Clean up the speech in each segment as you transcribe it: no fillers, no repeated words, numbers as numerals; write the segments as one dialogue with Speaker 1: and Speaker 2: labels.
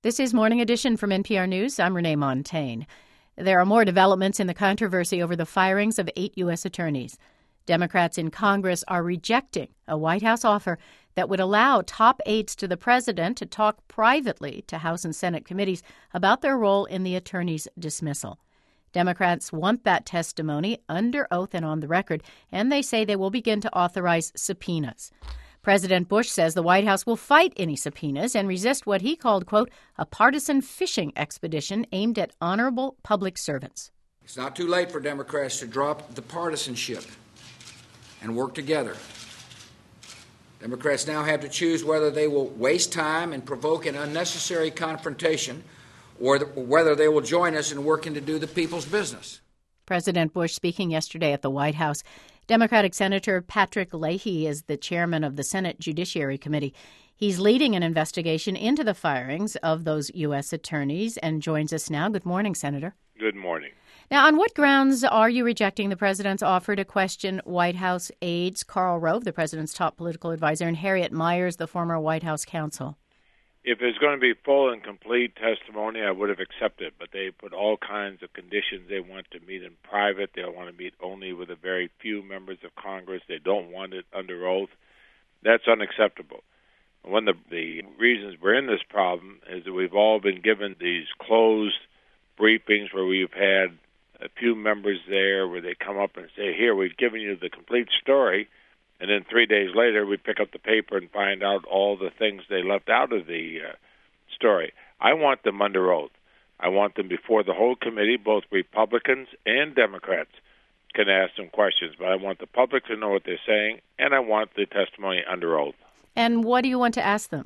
Speaker 1: This is Morning Edition from NPR News. I'm Renee Montaigne. There are more developments in the controversy over the firings of 8 U.S. attorneys. Democrats in Congress are rejecting a White House offer that would allow top aides to the president to talk privately to House and Senate committees about their role in the attorney's dismissal. Democrats want that testimony under oath and on the record, and they say they will begin to authorize subpoenas. President Bush says the White House will fight any subpoenas and resist what he called, quote, a partisan fishing expedition aimed at honorable public servants.
Speaker 2: It's not too late for Democrats to drop the partisanship and work together. Democrats now have to choose whether they will waste time and provoke an unnecessary confrontation or whether they will join us in working to do the people's business.
Speaker 1: President Bush speaking yesterday at the White House. Democratic Senator Patrick Leahy is the chairman of the Senate Judiciary Committee. He's leading an investigation into the firings of those U.S. attorneys and joins us now. Good morning, Senator.
Speaker 3: Good morning.
Speaker 1: Now, on what grounds are you rejecting the president's offer to question White House aides Karl Rove, the president's top political advisor, and Harriet Miers, the former White House counsel?
Speaker 3: If there's going to be full and complete testimony, I would have accepted, but they put all kinds of conditions. They want to meet in private. They want to meet only with a very few members of Congress. They don't want it under oath. That's unacceptable. One of the reasons we're in this problem is that we've all been given these closed briefings where we've had a few members there where they come up and say, here, we've given you the complete story. And then 3 days later, we pick up the paper and find out all the things they left out of the story. I want them under oath. I want them before the whole committee, both Republicans and Democrats can ask them questions. But I want the public to know what they're saying, and I want the testimony under oath.
Speaker 1: And what do you want to ask them?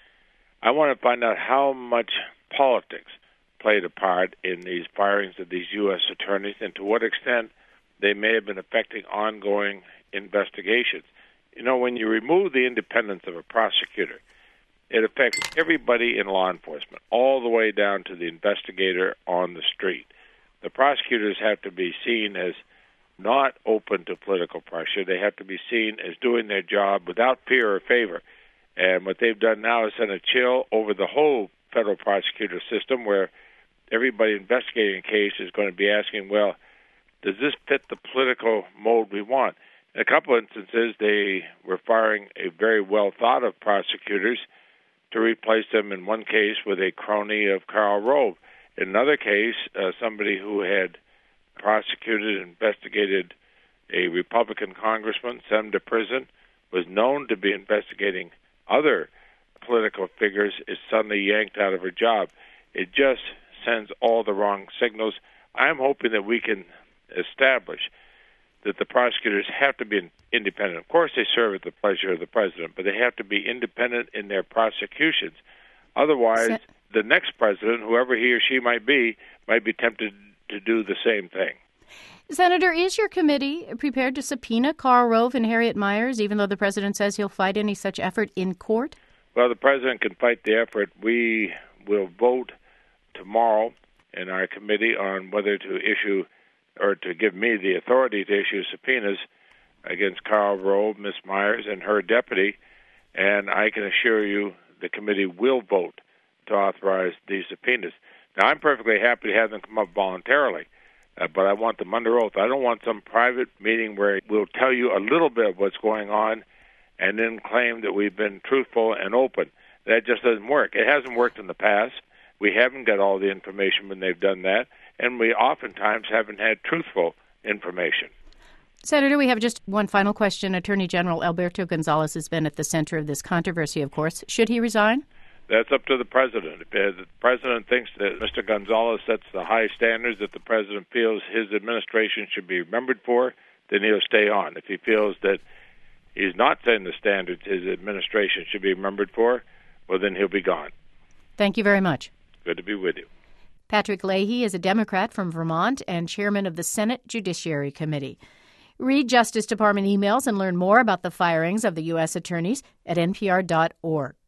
Speaker 3: I want to find out how much politics played a part in these firings of these U.S. attorneys and to what extent they may have been affecting ongoing investigations. You know, when you remove the independence of a prosecutor, it affects everybody in law enforcement, all the way down to the investigator on the street. The prosecutors have to be seen as not open to political pressure. They have to be seen as doing their job without fear or favor. And what they've done now is send a chill over the whole federal prosecutor system where everybody investigating a case is going to be asking, well, does this fit the political mode we want? In a couple of instances, they were firing a very well-thought-of prosecutors to replace them in one case with a crony of Karl Rove. In another case, somebody who had prosecuted and investigated a Republican congressman, sent him to prison, was known to be investigating other political figures, is suddenly yanked out of her job. It just sends all the wrong signals. I'm hoping that we can establish that the prosecutors have to be independent. Of course, they serve at the pleasure of the president, but they have to be independent in their prosecutions. Otherwise, the next president, whoever he or she might be tempted to do the same thing.
Speaker 1: Senator, is your committee prepared to subpoena Karl Rove and Harriet Miers, even though the president says he'll fight any such effort in court?
Speaker 3: Well, the president can fight the effort. We will vote tomorrow in our committee on whether to issue or to give me the authority to issue subpoenas against Karl Rove, Ms. Miers, and her deputy, and I can assure you the committee will vote to authorize these subpoenas. Now, I'm perfectly happy to have them come up voluntarily, but I want them under oath. I don't want some private meeting where we'll tell you a little bit of what's going on and then claim that we've been truthful and open. That just doesn't work. It hasn't worked in the past. We haven't got all the information when they've done that, and we oftentimes haven't had truthful information.
Speaker 1: Senator, we have just one final question. Attorney General Alberto Gonzales has been at the center of this controversy, of course. Should he resign?
Speaker 3: That's up to the president. If the president thinks that Mr. Gonzales sets the high standards that the president feels his administration should be remembered for, then he'll stay on. If he feels that he's not setting the standards his administration should be remembered for, well, then he'll be gone.
Speaker 1: Thank you very much.
Speaker 3: Good to be with you.
Speaker 1: Patrick Leahy is a Democrat from Vermont and chairman of the Senate Judiciary Committee. Read Justice Department emails and learn more about the firings of the U.S. attorneys at npr.org.